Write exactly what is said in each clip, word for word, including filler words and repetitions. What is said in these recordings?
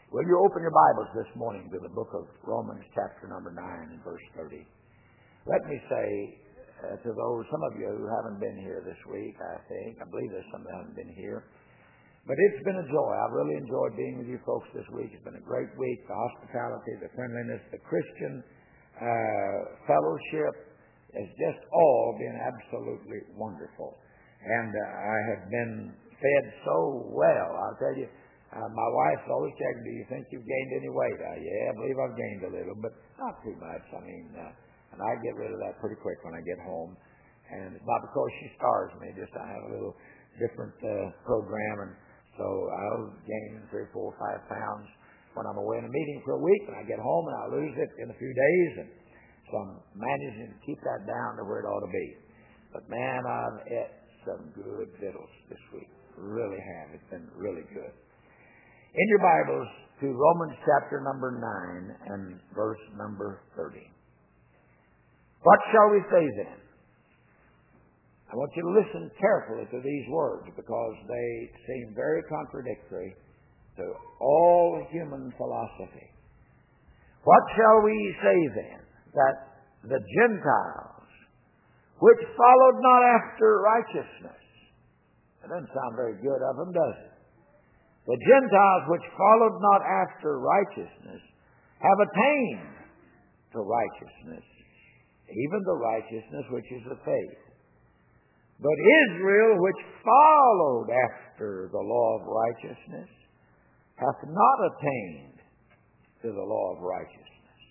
Will you open your Bibles this morning to the book of Romans chapter number nine and verse thirty? Let me say uh, to those, some of you who haven't been here this week, I think, I believe there's some that haven't been here, but it's been a joy. I've really enjoyed being with you folks this week. It's been a great week. The hospitality, the friendliness, the Christian uh, fellowship has just all been absolutely wonderful. And uh, I have been fed so well. I'll tell you, Uh, my wife's always checking, do you think you've gained any weight? Uh, yeah, I believe I've gained a little, but not too much. I mean, uh, and I get rid of that pretty quick when I get home. And it's not because she starves me, just I have a little different uh, program. And so I'll gain three, four, five pounds when I'm away in a meeting for a week, and I get home and I lose it in a few days. And so I'm managing to keep that down to where it ought to be. But man, I've ate some good victuals this week. Really have. It's been really good. In your Bibles to Romans chapter number nine and verse number thirty. What shall we say then? I want you to listen carefully to these words because they seem very contradictory to all human philosophy. What shall we say then? That the Gentiles, which followed not after righteousness. That doesn't sound very good of them, does it? The Gentiles which followed not after righteousness have attained to righteousness, even the righteousness which is of faith. But Israel which followed after the law of righteousness hath not attained to the law of righteousness.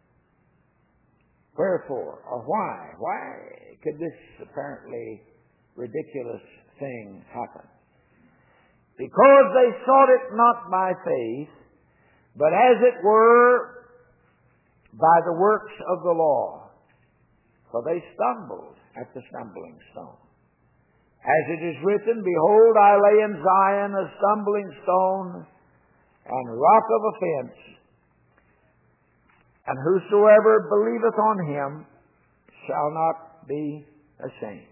Wherefore, or why? Why could this apparently ridiculous thing happen? Because they sought it not by faith, but as it were by the works of the law. For they stumbled at the stumbling stone. As it is written, Behold, I lay in Zion a stumbling stone and rock of offense, and whosoever believeth on him shall not be ashamed.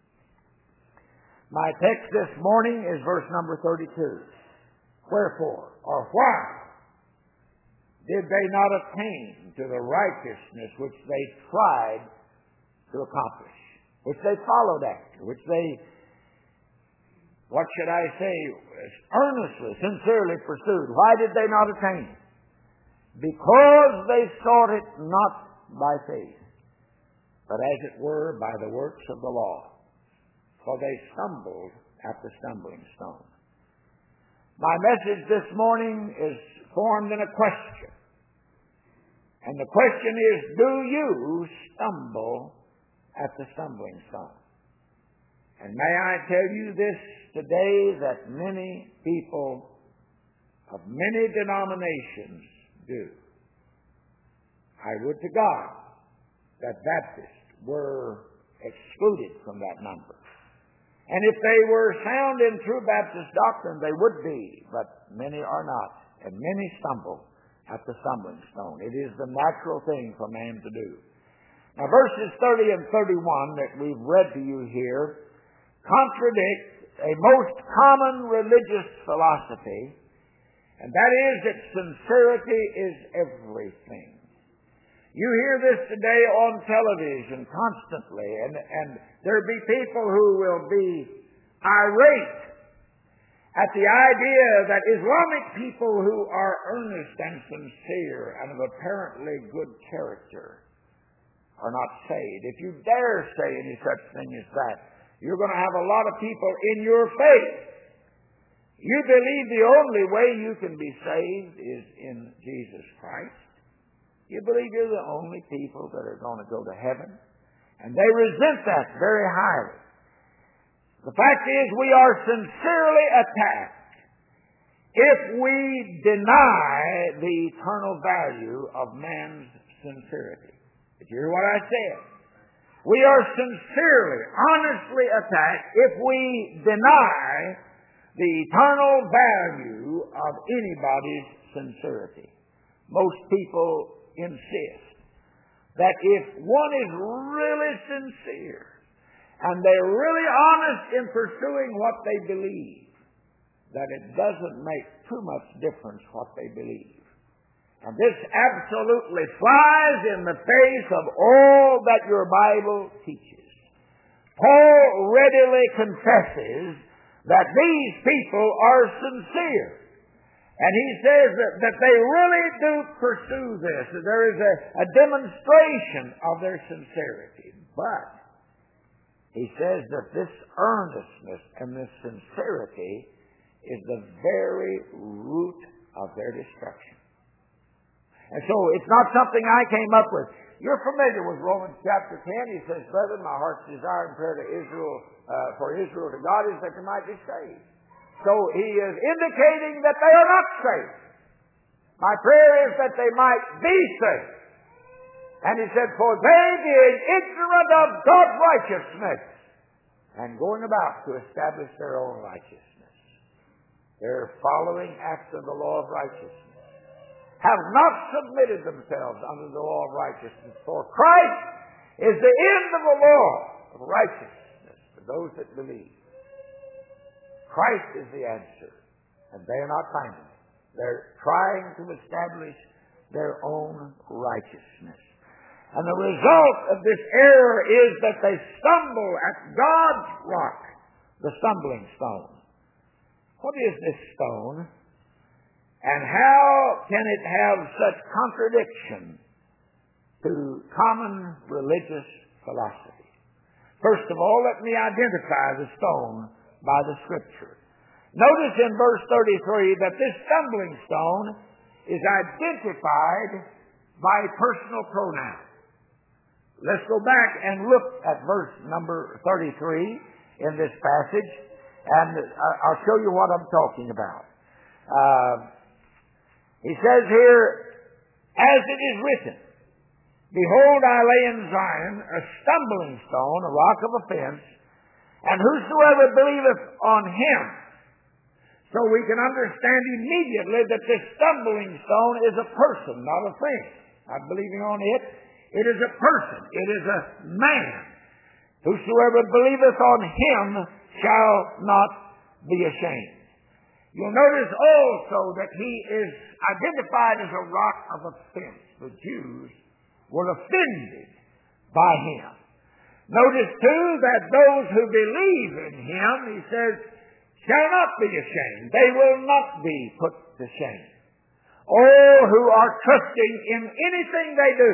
My text this morning is verse number thirty-two. Wherefore, or why, did they not attain to the righteousness which they tried to accomplish, which they followed after, which they, what should I say, earnestly, sincerely pursued? Why did they not attain? Because they sought it not by faith, but as it were by the works of the law. For they stumbled at the stumbling stone. My message this morning is formed in a question. And the question is, do you stumble at the stumbling stone? And may I tell you this today, that many people of many denominations do. I would to God that Baptists were excluded from that number. And if they were sound in true Baptist doctrine, they would be, but many are not, and many stumble at the stumbling stone. It is the natural thing for man to do. Now, verses thirty and thirty-one that we've read to you here contradict a most common religious philosophy, and that is that sincerity is everything. You hear this today on television constantly, and, and there be people who will be irate at the idea that Islamic people who are earnest and sincere and of apparently good character are not saved. If you dare say any such thing as that, you're going to have a lot of people in your faith. You believe the only way you can be saved is in Jesus Christ. You believe you're the only people that are going to go to heaven. And they resent that very highly. The fact is, we are sincerely attacked if we deny the eternal value of man's sincerity. Did you hear what I said? We are sincerely, honestly attacked if we deny the eternal value of anybody's sincerity. Most people insist that if one is really sincere and they're really honest in pursuing what they believe, that it doesn't make too much difference what they believe. And this absolutely flies in the face of all that your Bible teaches. Paul readily confesses that these people are sincere. And he says that, that they really do pursue this. There is a, a demonstration of their sincerity. But he says that this earnestness and this sincerity is the very root of their destruction. And so it's not something I came up with. You're familiar with Romans chapter ten. He says, "Brethren, my heart's desire and prayer to Israel, uh, for Israel to God is that they might be saved." So he is indicating that they are not saved. My prayer is that they might be saved. And he said, "For they being ignorant of God's righteousness and going about to establish their own righteousness." They're following after the law of righteousness. "Have not submitted themselves under the law of righteousness. For Christ is the end of the law of righteousness for those that believe." Christ is the answer, and they are not finding it. They're trying to establish their own righteousness. And the result of this error is that they stumble at God's rock, the stumbling stone. What is this stone? And how can it have such contradiction to common religious philosophy? First of all, let me identify the stone by the Scripture. Notice in verse thirty-three that this stumbling stone is identified by personal pronoun. Let's go back and look at verse number thirty-three in this passage, and I'll show you what I'm talking about. Uh, he says here, "As it is written, Behold, I lay in Zion a stumbling stone, a rock of offense, and whosoever believeth on him." So we can understand immediately that this stumbling stone is a person, not a thing. Not believing on it. It is a person. It is a man. "Whosoever believeth on him shall not be ashamed." You'll notice also that he is identified as a rock of offense. The Jews were offended by him. Notice too that those who believe in him, he says, shall not be ashamed. They will not be put to shame. All who are trusting in anything they do,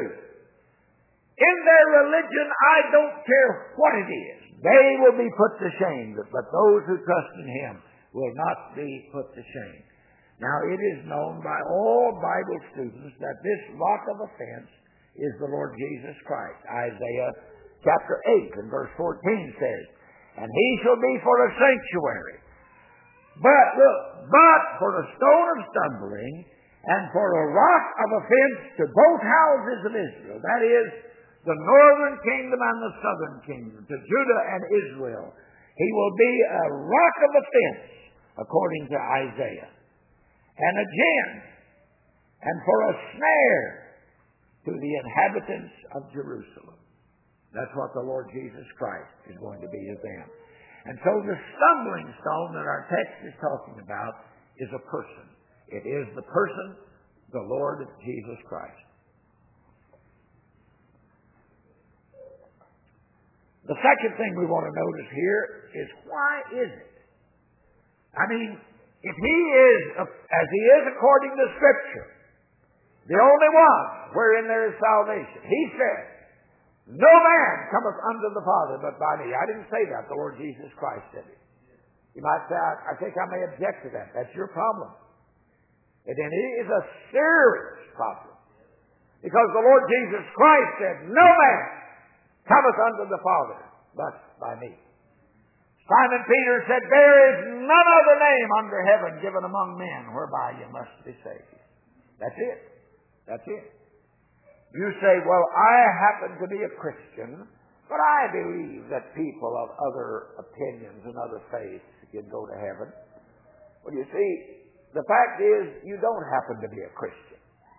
in their religion, I don't care what it is, they will be put to shame. But those who trust in him will not be put to shame. Now, it is known by all Bible students that this rock of offense is the Lord Jesus Christ. Isaiah chapter eight and verse fourteen says, "And he shall be for a sanctuary. But, look, but for a stone of stumbling and for a rock of offense to both houses of Israel." That is, the northern kingdom and the southern kingdom, to Judah and Israel. He will be a rock of offense, according to Isaiah. And again, and for a snare to the inhabitants of Jerusalem. That's what the Lord Jesus Christ is going to be to them. And so the stumbling stone that our text is talking about is a person. It is the person, the Lord Jesus Christ. The second thing we want to notice here is, why is it? I mean, if he is, as he is according to Scripture, the only one wherein there is salvation. He said, "No man cometh unto the Father but by me." I didn't say that. The Lord Jesus Christ said it. You might say, I, I think I may object to that. That's your problem. And then it is a serious problem. Because the Lord Jesus Christ said, "No man cometh unto the Father but by me." Simon Peter said, "There is none other name under heaven given among men whereby you must be saved." That's it. That's it. You say, "Well, I happen to be a Christian, but I believe that people of other opinions and other faiths can go to heaven." Well, you see, the fact is, you don't happen to be a Christian.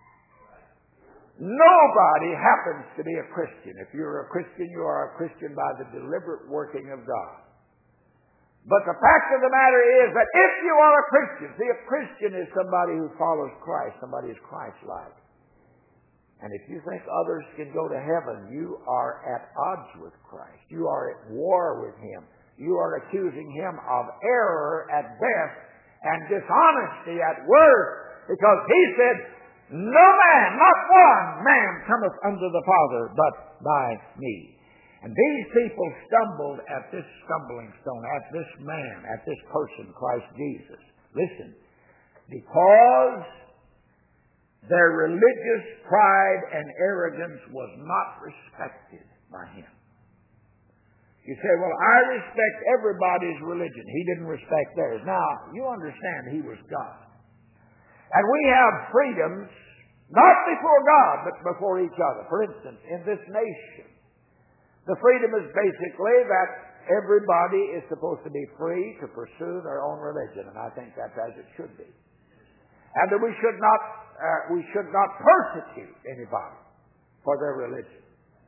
Nobody happens to be a Christian. If you're a Christian, you are a Christian by the deliberate working of God. But the fact of the matter is that if you are a Christian, see, a Christian is somebody who follows Christ, somebody who's Christ-like. And if you think others can go to heaven, you are at odds with Christ. You are at war with Him. You are accusing Him of error at best and dishonesty at worst, because He said, no man, not one man cometh unto the Father but by me. And these people stumbled at this stumbling stone, at this man, at this person, Christ Jesus. Listen, because their religious pride and arrogance was not respected by Him. You say, well, I respect everybody's religion. He didn't respect theirs. Now, you understand He was God. And we have freedoms, not before God, but before each other. For instance, in this nation, the freedom is basically that everybody is supposed to be free to pursue their own religion, and I think that's as it should be. And that we should not uh, we should not persecute anybody for their religion,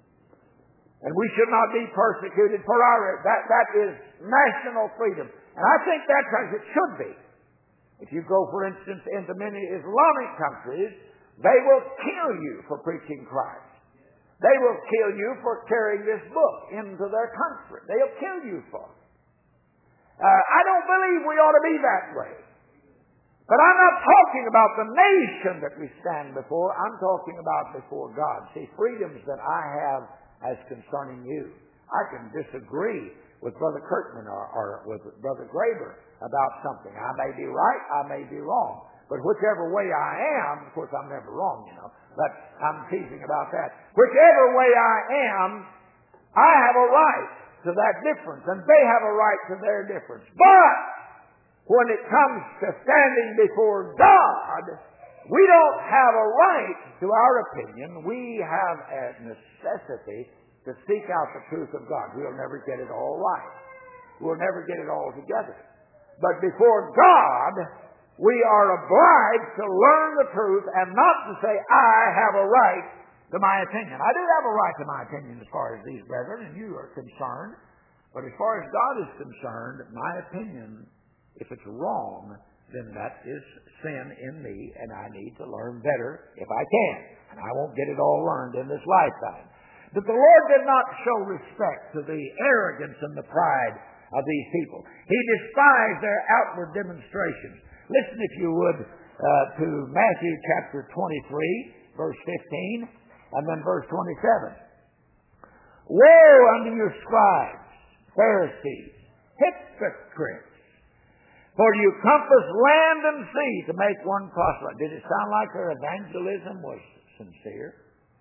and we should not be persecuted for our that that is national freedom, and I think that's as it should be. If you go, for instance, into many Islamic countries, they will kill you for preaching Christ. They will kill you for carrying this book into their country. They'll kill you for it. Uh, I don't believe we ought to be that way. But I'm not talking about the nation that we stand before. I'm talking about before God. See, freedoms that I have as concerning you. I can disagree with Brother Kirkman or, or with Brother Graber about something. I may be right, I may be wrong. But whichever way I am, of course I'm never wrong, you know, but I'm teasing about that. Whichever way I am, I have a right to that difference, and they have a right to their difference. But when it comes to standing before God, we don't have a right to our opinion. We have a necessity to seek out the truth of God. We'll never get it all right. We'll never get it all together. But before God, we are obliged to learn the truth and not to say, I have a right to my opinion. I do have a right to my opinion as far as these brethren and you are concerned. But as far as God is concerned, my opinion, if it's wrong, then that is sin in me, and I need to learn better if I can. And I won't get it all learned in this lifetime. But the Lord did not show respect to the arrogance and the pride of these people. He despised their outward demonstrations. Listen, if you would, uh, to Matthew chapter twenty-three, verse fifteen, and then verse twenty-seven. Woe unto you, scribes, Pharisees, hypocrites! For you compass land and sea to make one proselyte. Did it sound like their evangelism was sincere?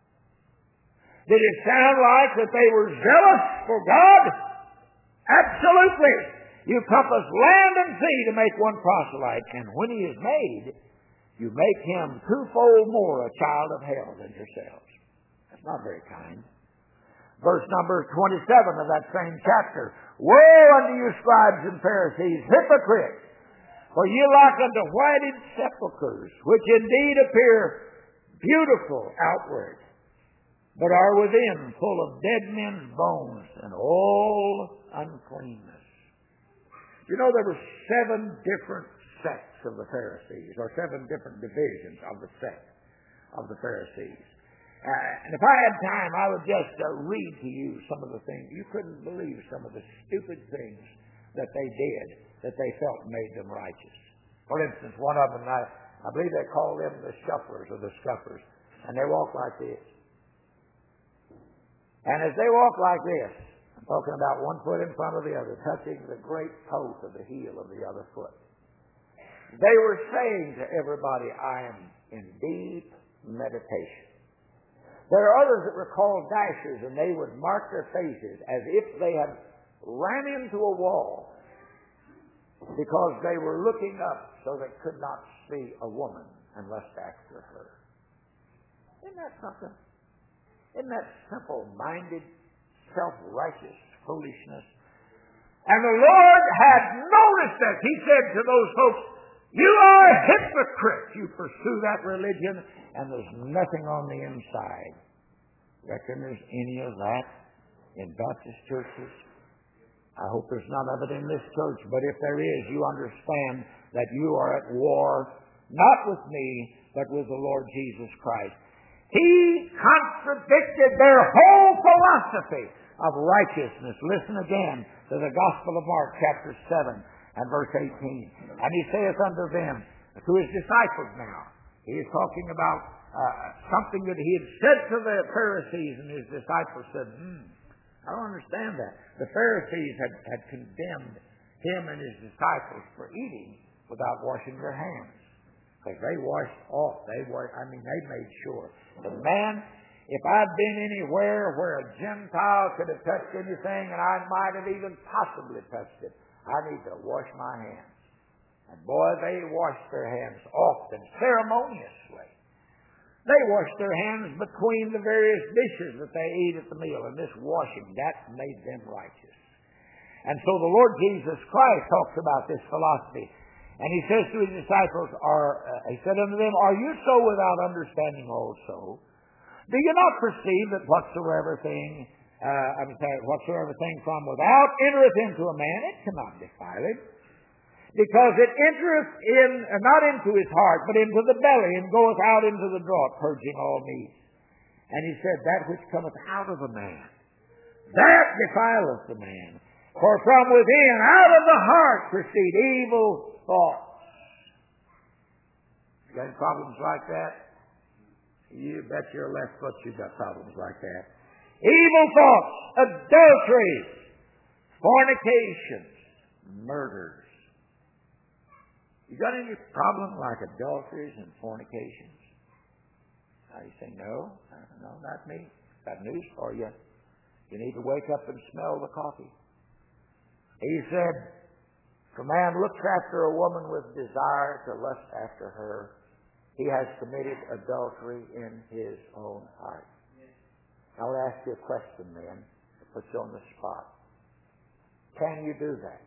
Did it sound like that they were zealous for God? Absolutely. You compass land and sea to make one proselyte, and when he is made, you make him twofold more a child of hell than yourselves. That's not very kind. Verse number twenty-seven of that same chapter. Woe unto you, scribes and Pharisees, hypocrites! For ye like unto whited sepulchres, which indeed appear beautiful outward, but are within full of dead men's bones and all uncleanness. You know, there were seven different sects of the Pharisees, or seven different divisions of the sect of the Pharisees. Uh, and if I had time, I would just uh, read to you some of the things. You couldn't believe some of the stupid things that they did that they felt made them righteous. For instance, one of them, I, I believe they called them the shufflers or the scuffers, and they walk like this. And as they walk like this, I'm talking about one foot in front of the other, touching the great toe of the heel of the other foot. They were saying to everybody, I am in deep meditation. There are others that were called dashers, and they would mark their faces as if they had ran into a wall because they were looking up so they could not see a woman and lust after her. Isn't that something? Isn't that simple-minded, self-righteous foolishness? And the Lord had noticed that. He said to those folks, you are hypocrites. You pursue that religion, and there's nothing on the inside. Reckon there's any of that in Baptist churches? I hope there's none of it in this church, but if there is, you understand that you are at war, not with me, but with the Lord Jesus Christ. He contradicted their whole philosophy of righteousness. Listen again to the Gospel of Mark, chapter seven and verse eighteen. And he saith unto them, to his disciples now, he is talking about uh, something that he had said to the Pharisees, and his disciples said, hmm, I don't understand that. The Pharisees had, had condemned him and his disciples for eating without washing their hands. Because they washed off. They were, I mean, they made sure. But man, if I'd been anywhere where a Gentile could have touched anything, and I might have even possibly touched it, I need to wash my hands. And boy, they washed their hands often, ceremoniously. They washed their hands between the various dishes that they ate at the meal. And this washing, that made them righteous. And so the Lord Jesus Christ talks about this philosophy. And he says to his disciples, are, uh, he said unto them, are you so without understanding also? Do you not perceive that whatsoever thing, uh, I'm sorry, whatsoever thing from without entereth into a man, it cannot defile him? Because it entereth in, uh, not into his heart, but into the belly, and goeth out into the draught, purging all meats. And he said, that which cometh out of a man, that defileth the man. For from within, out of the heart, proceed evil thoughts. You got any problems like that? You bet your left foot you got problems like that. Evil thoughts, adulteries, fornications, murders. You got any problem like adulteries and fornications? Now you say, no, no, not me. Got news for you. You need to wake up and smell the coffee. He said, if a man looks after a woman with desire to lust after her, he has committed adultery in his own heart. I want to ask you a question then, to put you on the spot. Can you do that?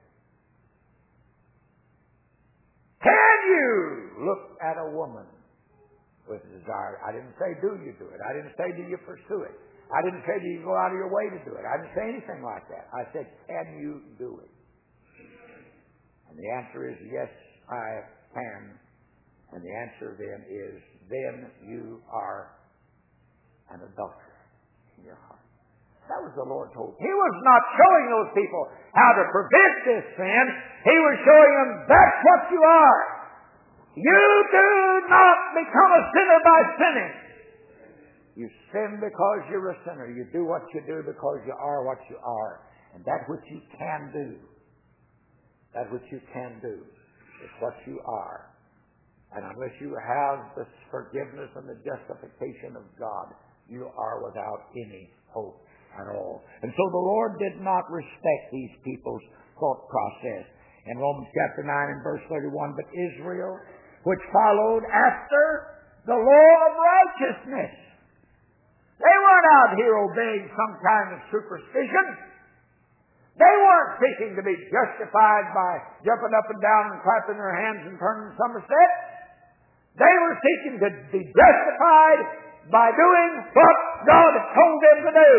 Can you look at a woman with desire? I didn't say do you do it. I didn't say do you pursue it. I didn't say do you go out of your way to do it. I didn't say anything like that. I said, can you do it? And the answer is yes, I can. And the answer then is, then you are an adulterer in your heart. That was the Lord told. He was not showing those people how to prevent this sin. He was showing them that's what you are. You do not become a sinner by sinning. You sin because you're a sinner. You do what you do because you are what you are. And that which you can do, that which you can do is what you are. And unless you have the forgiveness and the justification of God, you are without any hope at all. And so the Lord did not respect these people's thought process. In Romans chapter nine and verse thirty-one, but Israel, which followed after the law of righteousness. They weren't out here obeying some kind of superstition. They weren't seeking to be justified by jumping up and down and clapping their hands and turning somersaults. They were seeking to be justified by doing what God told them to do.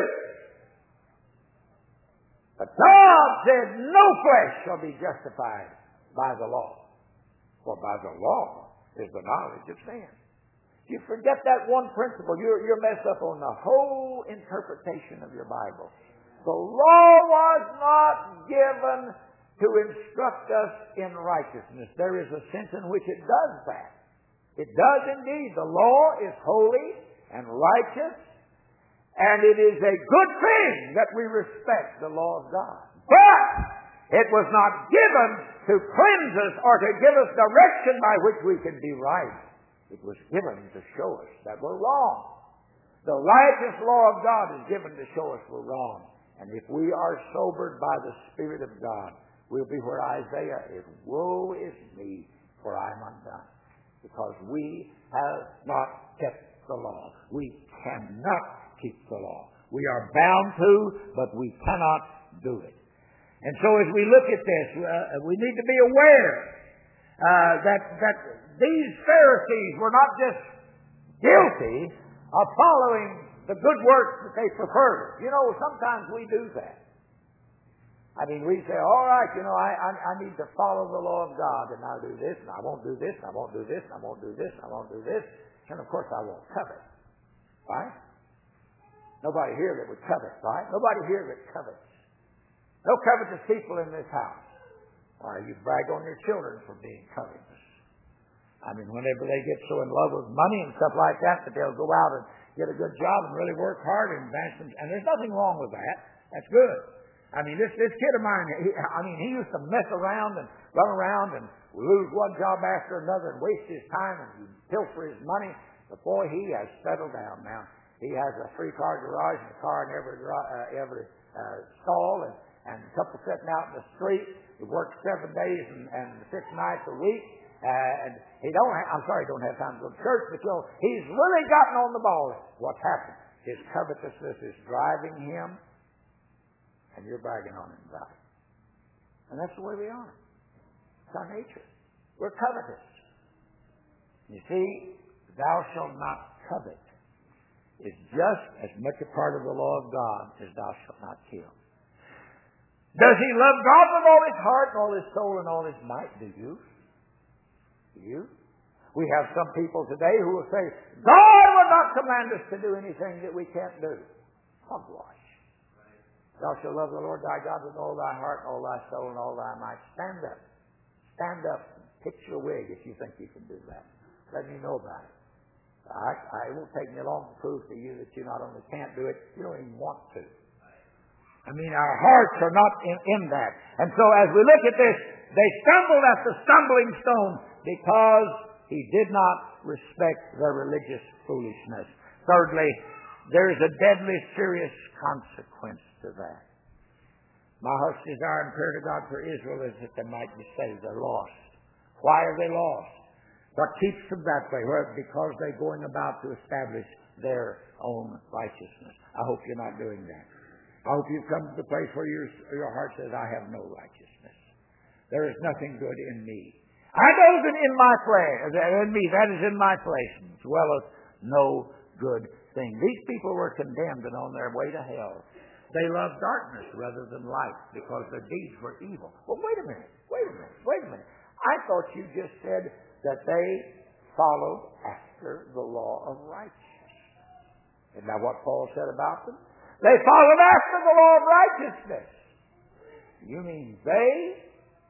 But God said, no flesh shall be justified by the law. For by the law is the knowledge of sin. If you forget that one principle, you're, you're messed up on the whole interpretation of your Bible. The law was not given to instruct us in righteousness. There is a sense in which it does that. It does indeed. The law is holy and righteous, and it is a good thing that we respect the law of God. But it was not given to cleanse us or to give us direction by which we can be right. It was given to show us that we're wrong. The righteous law of God is given to show us we're wrong. And if we are sobered by the Spirit of God, we'll be where Isaiah is. Woe is me, for I'm undone. Because we have not kept the law. We cannot keep the law. We are bound to, but we cannot do it. And so as we look at this, uh, we need to be aware uh, that, that these Pharisees were not just guilty of following the good works that they preferred. You know, sometimes we do that. I mean, we say, all right, you know, I, I, I need to follow the law of God, and I'll do this, and I won't do this, and I won't do this, and I won't do this, and I won't do this, and of course I won't covet. Right? Nobody here that would covet, right? Nobody here that covets. No covetous people in this house. Why, you brag on your children for being covetous. I mean, whenever they get so in love with money and stuff like that, that they'll go out and get a good job and really work hard and advance them. And there's nothing wrong with that. That's good. I mean, this this kid of mine, he, I mean, he used to mess around and run around and lose one job after another and waste his time and pilfer his money. But boy, he has settled down now. He has a three-car garage and a car in every uh, every uh, stall and, and a couple sitting out in the street. He works seven days and, and six nights a week. Uh, and he don't have, I'm sorry, he don't have time to go to church, but you know, he's really gotten on the ball. What's happened? His covetousness is driving him, and you're bragging on him about it. And that's the way we are. It's our nature. We're covetous. You see, thou shalt not covet is just as much a part of the law of God as thou shalt not kill. Does he love God with all his heart and all his soul and all his might? Do you? Do you? We have some people today who will say, God will not command us to do anything that we can't do. Hogwash. Thou shalt love the Lord thy God with all thy heart, all thy soul, and all thy might. Stand up. Stand up and pitch your wig if you think you can do that. Let me know about it. I, I won't take me long to prove to you that you not only can't do it, you don't even want to. I mean, our hearts are not in, in that. And so as we look at this, they stumbled at the stumbling stone because he did not respect their religious foolishness. Thirdly, there is a deadly serious consequence to that. My heart's desire and prayer to God for Israel is that they might be saved. They're lost. Why are they lost? What keeps them that way? Well, because they're going about to establish their own righteousness. I hope you're not doing that. I hope you've come to the place where your, your heart says, I have no righteousness. There is nothing good in me. I know that in my flesh, in me, that is in my flesh, as well as no good thing. These people were condemned and on their way to hell. They loved darkness rather than light because their deeds were evil. Well, wait a minute. Wait a minute. Wait a minute. I thought you just said that they followed after the law of righteousness. Isn't that what Paul said about them? They followed after the law of righteousness. You mean they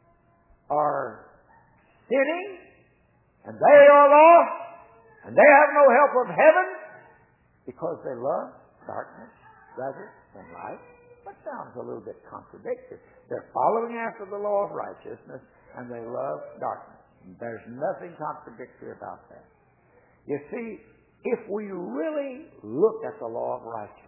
are sinning and they are lost and they have no help of heaven because they love darkness rather than light? That sounds a little bit contradictory. They're following after the law of righteousness and they love darkness. There's nothing contradictory about that. You see, if we really look at the law of righteousness,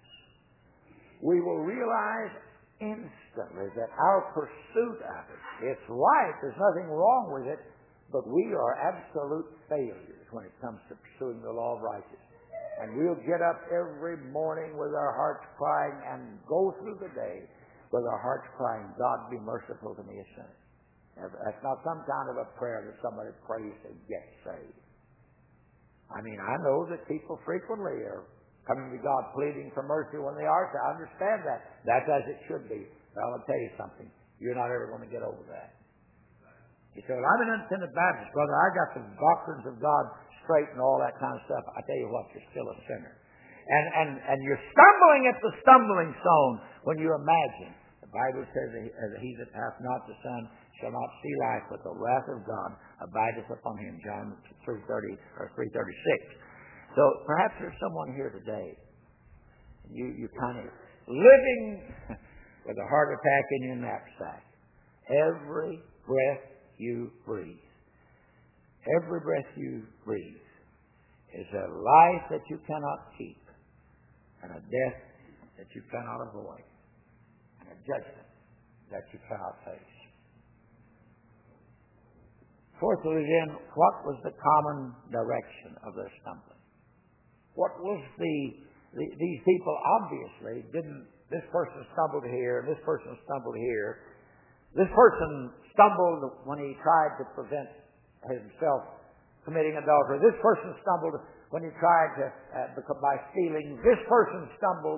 we will realize instantly that our pursuit of it, it's right, there's nothing wrong with it, but we are absolute failures when it comes to pursuing the law of righteousness. And we'll get up every morning with our hearts crying and go through the day with our hearts crying, God be merciful to me, a sinner. That's not some kind of a prayer that somebody prays to get saved. I mean, I know that people frequently are coming to God pleading for mercy when they are. So I understand that. That's as it should be. But I'll tell you something. You're not ever going to get over that. You say, well, I'm an independent Baptist, brother. I got the doctrines of God straight and all that kind of stuff. I tell you what, you're still a sinner. And, and, and you're stumbling at the stumbling stone when you imagine. The Bible says that he that hath not the Son shall not see life, but the wrath of God abideth upon him. John three thirty or three thirty-six. So perhaps there's someone here today. You you kind of living with a heart attack in your knapsack. Every breath you breathe, every breath you breathe is a life that you cannot keep, and a death that you cannot avoid, and a judgment that you cannot face. Fourthly, then, what was the common direction of their stumbling? What was the, the these people obviously didn't, this person stumbled here, and this person stumbled here. This person stumbled when he tried to prevent himself committing adultery. This person stumbled when he tried to, uh, by stealing. This person stumbled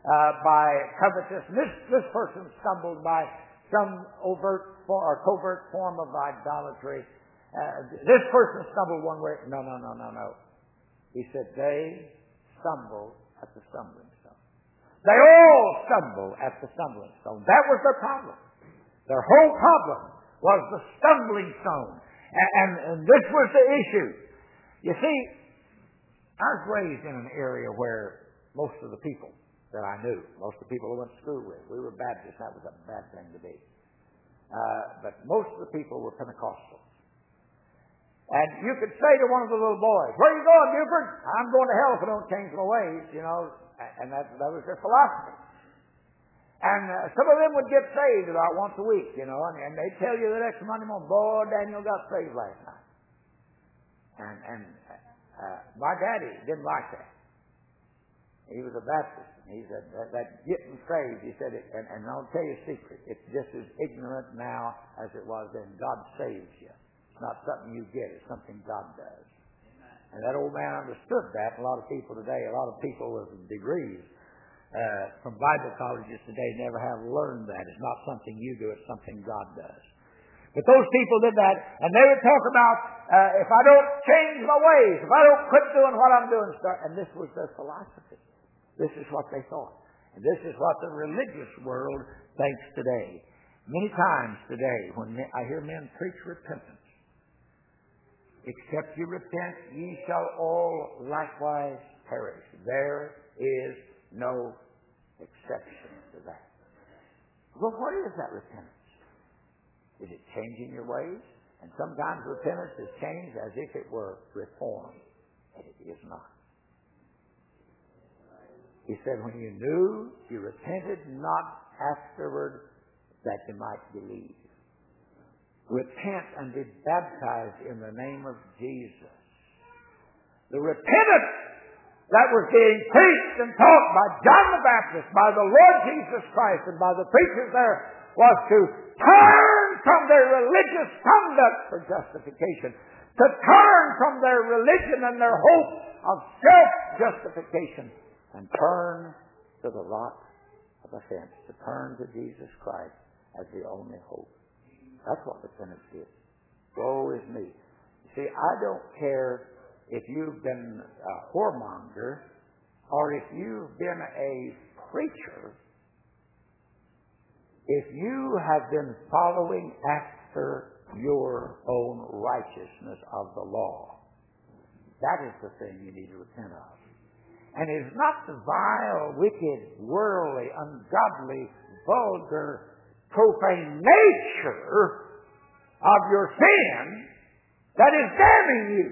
uh, by covetousness. This, this person stumbled by some overt for, or covert form of idolatry. Uh, this person stumbled one way. No, no, no, no, no. He said they stumbled at the stumbling stone. They all stumble at the stumbling stone. That was their problem. Their whole problem was the stumbling stone. And, and, and this was the issue. You see, I was raised in an area where most of the people that I knew, most of the people I went to school with, we were Baptists. That was a bad thing to be. Uh, but most of the people were Pentecostals. And you could say to one of the little boys, "Where are you going, Buford?" "I'm going to hell if I don't change my ways," you know. And that, that was their philosophy. And uh, some of them would get saved about once a week, you know, and, and they'd tell you the next Monday morning, "Boy, Daniel got saved last night." And, and uh, my daddy didn't like that. He was a Baptist. And he said, that, that getting saved, he said, it, and, and I'll tell you a secret, it's just as ignorant now as it was then. God saves you. It's not something you get. It's something God does. And that old man understood that. A lot of people today, a lot of people with degrees uh, from Bible colleges today never have learned that. It's not something you do. It's something God does. But those people did that, and they would talk about, uh, if I don't change my ways, if I don't quit doing what I'm doing, start, and this was their philosophy. This is what they thought. And this is what the religious world thinks today. Many times today, when I hear men preach repentance, "Except you repent, ye shall all likewise perish." There is no exception to that. Well, what is that repentance? Is it changing your ways? And sometimes repentance is changed as if it were reform. And it is not. He said, "When you knew, you repented not afterward that you might believe." Repent and be baptized in the name of Jesus. The repentance that was being preached and taught by John the Baptist, by the Lord Jesus Christ, and by the preachers there was to turn from their religious conduct for justification, to turn from their religion and their hope of self-justification, and turn to the rock of offense, to turn to Jesus Christ as the only hope. That's what repentance is. Woe is me. You see, I don't care if you've been a whoremonger or if you've been a preacher. If you have been following after your own righteousness of the law, that is the thing you need to repent of. And it is not the vile, wicked, worldly, ungodly, vulgar, profane nature of your sin that is damning you.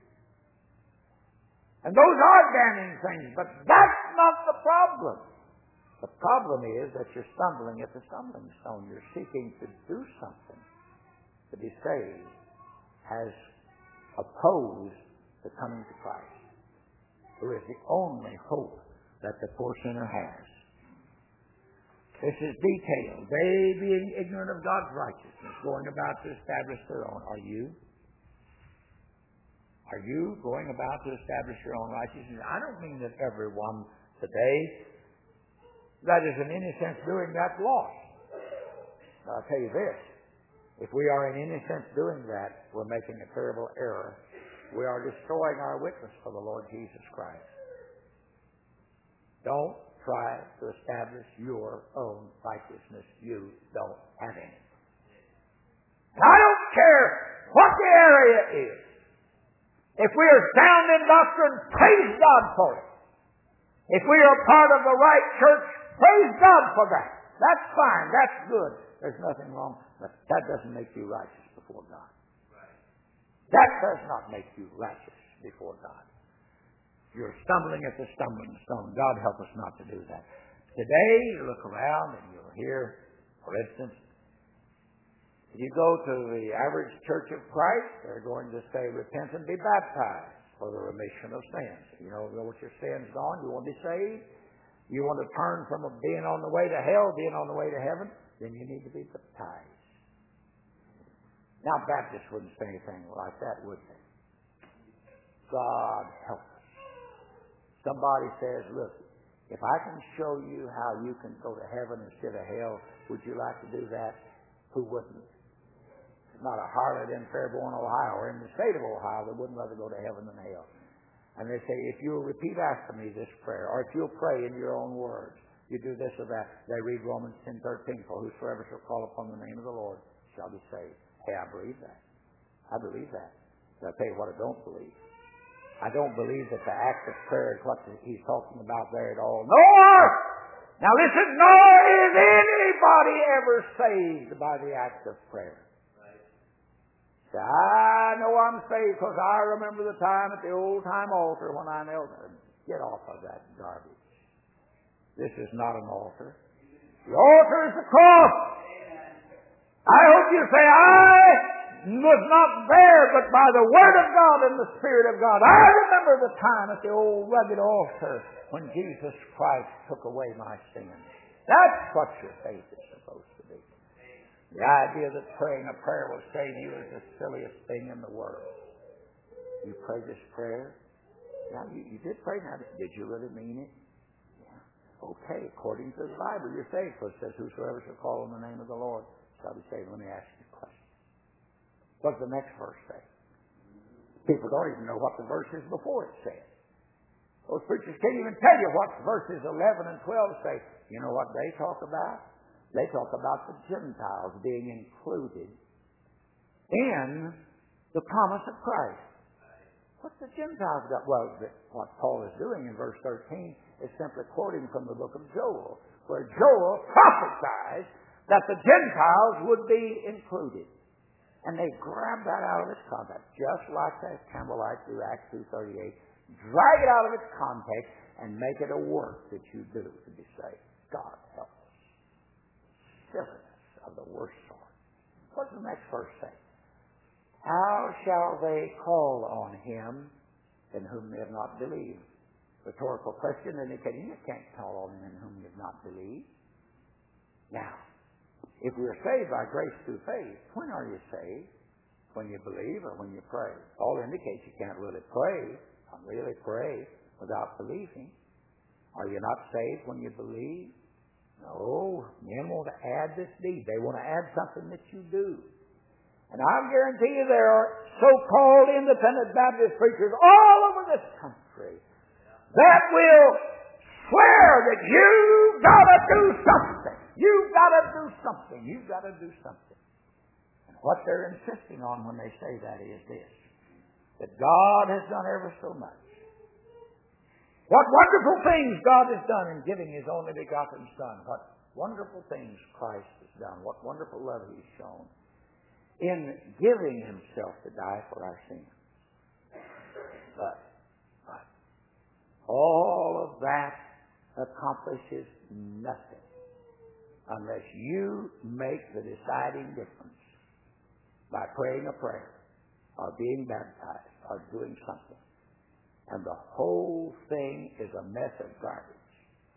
And those are damning things, but that's not the problem. The problem is that you're stumbling at the stumbling stone. You're seeking to do something to be saved has opposed the coming to Christ, who is the only hope that the poor sinner has. This is detailed. They, being ignorant of God's righteousness, going about to establish their own. Are you? Are you going about to establish your own righteousness? I don't mean that everyone today that is in any sense doing that lost. But I'll tell you this. If we are in any sense doing that, we're making a terrible error. We are destroying our witness for the Lord Jesus Christ. Don't try to establish your own righteousness. You don't have any. And I don't care what the area is. If we are sound in doctrine, praise God for it. If we are part of the right church, praise God for that. That's fine. That's good. There's nothing wrong. But that doesn't make you righteous before God. That does not make you righteous before God. You're stumbling at the stumbling stone. God help us not to do that. Today, you look around and you'll hear, for instance, if you go to the average Church of Christ, they're going to say, repent and be baptized for the remission of sins. You know, what your sin's gone, you want to be saved, you want to turn from being on the way to hell, being on the way to heaven, then you need to be baptized. Now, Baptists wouldn't say anything like that, would they? God help us. Somebody says, look, If I can show you how you can go to heaven instead of hell, would you like to do that? Who wouldn't? Not a harlot in Fairborn, Ohio, or in the state of Ohio that wouldn't rather go to heaven than hell. And they say, if you'll repeat after me this prayer, or if you'll pray in your own words, you do this or that. They read Romans ten thirteen, for whosoever shall call upon the name of the Lord shall be saved. Hey, I believe that. I believe that. But I'll tell you what I don't believe. I don't believe that the act of prayer is what he's talking about there at all. Nor, now listen, nor is anybody ever saved by the act of prayer. Say, I know I'm saved because I remember the time at the old-time altar when I knelt. Get off of that garbage. This is not an altar. The altar is the cross. I hope you say, I was not there, but by the Word of God and the Spirit of God. I remember the time at the old rugged altar when Jesus Christ took away my sins. That's what your faith is supposed to be. The idea that praying a prayer will save you is the silliest thing in the world. You pray this prayer? Now, you, you did pray now. Did you really mean it? Yeah. Okay, according to the Bible, you're saved. For it says, whosoever shall call on the name of the Lord shall be saved. Let me ask you a question. What's the next verse say? People don't even know what the verse is before it says. Those preachers can't even tell you what verses eleven and twelve say. You know what they talk about? They talk about the Gentiles being included in the promise of Christ. What's the Gentiles got? Well, what Paul is doing in verse thirteen is simply quoting from the book of Joel, where Joel prophesied that the Gentiles would be included. And they grab that out of its context, just like the Campbellites do Acts two thirty-eight. Drag it out of its context and make it a work that you do to be saved. God help us. Silliness of the worst sort. What does the next verse say? How shall they call on him in whom they have not believed? Rhetorical question indicating you can't call on him in whom you have not believed. Now, if we are saved by grace through faith, when are you saved? When you believe or when you pray? All indicates you can't really pray, really pray without believing. Are you not saved when you believe? No. Men want to add this deed. They want to add something that you do. And I'll guarantee you there are so-called independent Baptist preachers all over this country that will swear that you've got to do something. You've got to do something. You've got to do something. And what they're insisting on when they say that is this, that God has done ever so much. What wonderful things God has done in giving His only begotten Son. What wonderful things Christ has done. What wonderful love He's shown in giving Himself to die for our sins. But, but, all of that accomplishes nothing unless you make the deciding difference by praying a prayer or being baptized or doing something. And the whole thing is a mess of garbage.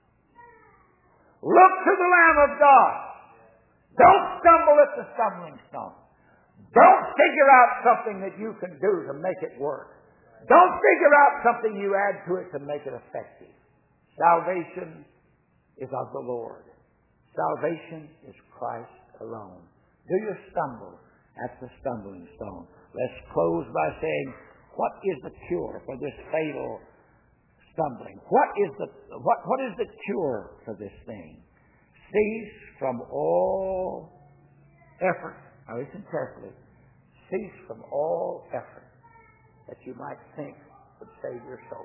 Look to the Lamb of God. Don't stumble at the stumbling stone. Don't figure out something that you can do to make it work. Don't figure out something you add to it to make it effective. Salvation is of the Lord. Salvation is Christ alone. Do you stumble at the stumbling stone? Let's close by saying, what is the cure for this fatal stumbling? What is the what what is the cure for this thing? Cease from all effort. Now listen carefully. Cease from all effort that you might think would save your soul.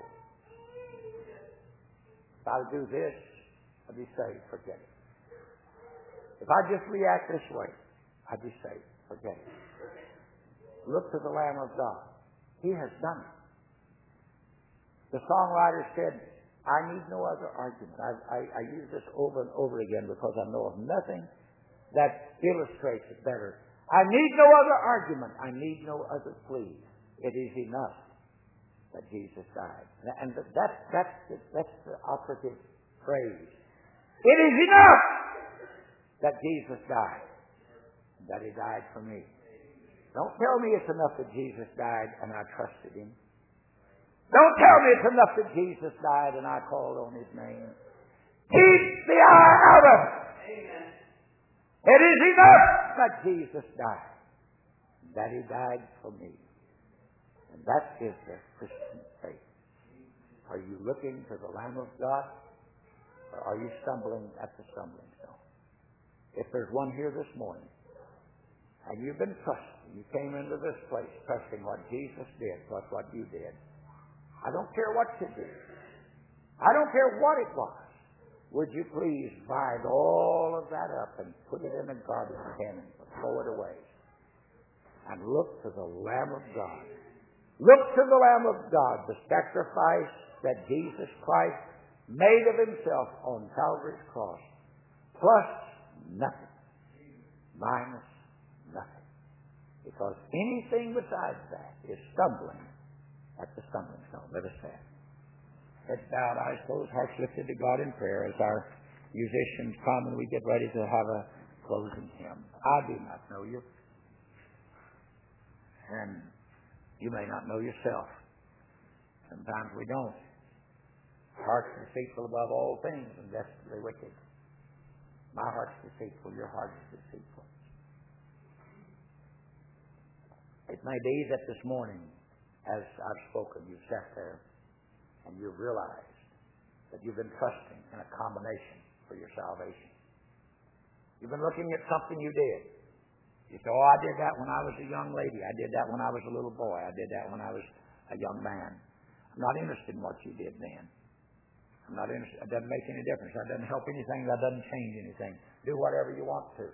If I do this, I'd be saved. Forget it. If I just react this way, I'd be saved. Forget it. Look to the Lamb of God. He has done it. The songwriter said, I need no other argument. I, I, I use this over and over again because I know of nothing that illustrates it better. I need no other argument. I need no other plea. It is enough that Jesus died. And that's, that's, the, that's the operative phrase. It is enough that Jesus died. That He died for me. Don't tell me it's enough that Jesus died and I trusted Him. Don't tell me it's enough that Jesus died and I called on His name. Keep the eye out of it. Amen. It is enough that Jesus died, that He died for me. And that is the Christian faith. Are you looking to the Lamb of God, or are you stumbling at the stumbling stone? If there's one here this morning, and you've been trusting, you came into this place trusting what Jesus did, plus what you did. I don't care what you did. I don't care what it was. Would you please bind all of that up and put it in a garbage can and throw it away? And look to the Lamb of God. Look to the Lamb of God, the sacrifice that Jesus Christ made of Himself on Calvary's cross, plus nothing, minus nothing. Because anything besides that is stumbling at the stumbling stone. Let us stand. Heads bowed, eyes closed, hearts lifted to God in prayer as our musicians come and we get ready to have a closing hymn. I do not know you. And you may not know yourself. Sometimes we don't. Heart's deceitful above all things and desperately wicked. My heart's deceitful, your heart is deceitful. It may be that this morning, as I've spoken, you've sat there and you've realized that you've been trusting in a combination for your salvation. You've been looking at something you did. You say, oh, I did that when I was a young lady. I did that when I was a little boy. I did that when I was a young man. I'm not interested in what you did then. I'm not interested. It doesn't make any difference. That doesn't help anything. That doesn't change anything. Do whatever you want to.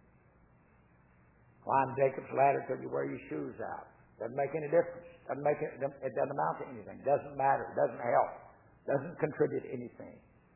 Climb Jacob's ladder till you wear your shoes out. Doesn't make any difference. Doesn't make it, it doesn't amount to anything. Doesn't matter. Doesn't help. Doesn't contribute anything.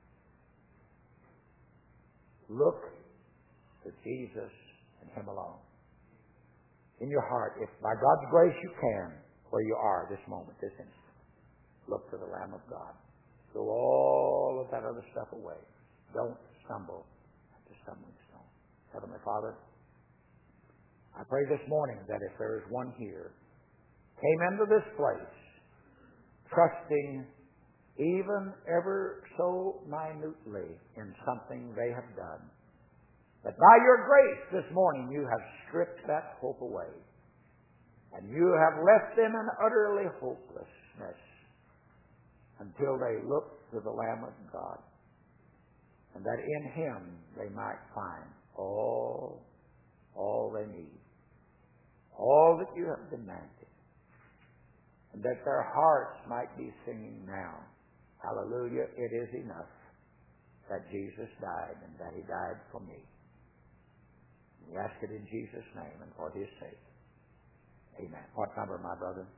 Look to Jesus and Him alone. In your heart, if by God's grace you can, where you are this moment, this instant, look to the Lamb of God. Throw all of that other stuff away. Don't stumble at the stumbling stone. Heavenly Father, I pray this morning that if there is one here, came into this place, trusting even ever so minutely in something they have done, that by your grace this morning you have stripped that hope away, and you have left them in utterly hopelessness until they look to the Lamb of God, and that in Him they might find all, all they need, all that you have demanded, and that their hearts might be singing now, hallelujah, it is enough that Jesus died and that He died for me. We ask it in Jesus' name and for His sake. Amen. What number, my brother?